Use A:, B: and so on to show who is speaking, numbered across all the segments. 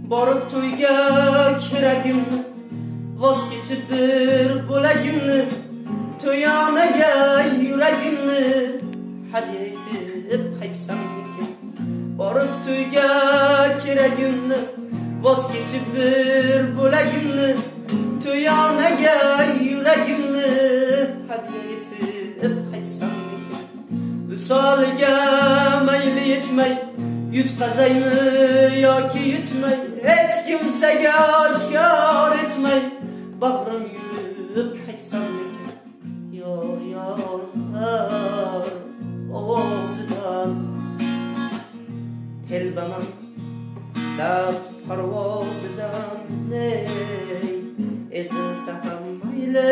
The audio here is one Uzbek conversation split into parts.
A: Borib to'yga keragimni voz kechib bir bo'lagimni to'yonaga yuragimni hadya etib qaytsammikin. Borib to'yga keragimni voz kechib bir bo'lagimni to'yonaga yuragimni hadya etib qaytsammikin. Visoliga mayli yetmay yutqazaymi yoki yutmay hech kimsaga oshkor etmay bag'rim yurib qaytsammikin. Yor yor ovozidan telbaman dard parvozidan ezilsa ham mayli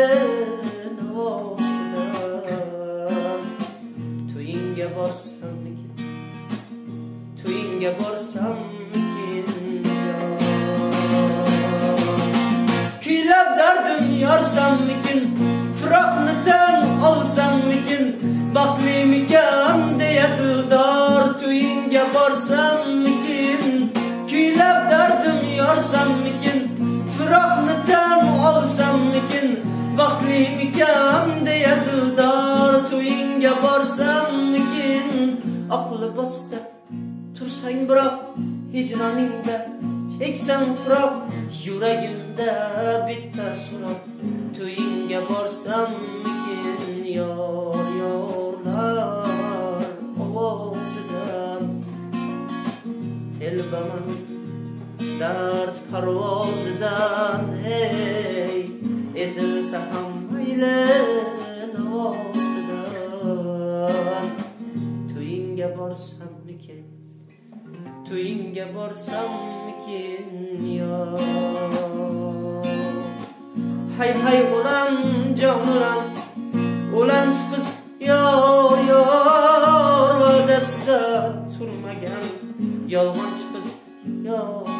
A: navosidan to'yingga borsammikin, to'yingga borsammikin. Kuylab dardim yorsammikin, firoqni tan olsammikin, baxtlimikan deya dildor to'yingga borsammikin. Kuylab dardim yorsammikin, firoqni tan olsammikin, baxtlimikan deya dildor to'yingga borsammikin. Aqli bosta tursang biroq hijroningda cheksam firoq yuragimda bitta so'roq to'yingga borsammikin. Yor yorlar ovozidan telbaman dard parvozidan ezilsa ham mayli navosidan to'yingga borsammikin, to'yingga borsammikin. Hay hay o'lan jonulan o'lan chiqiz yor yor va'dasida turmagan yolg'onchi qiz yor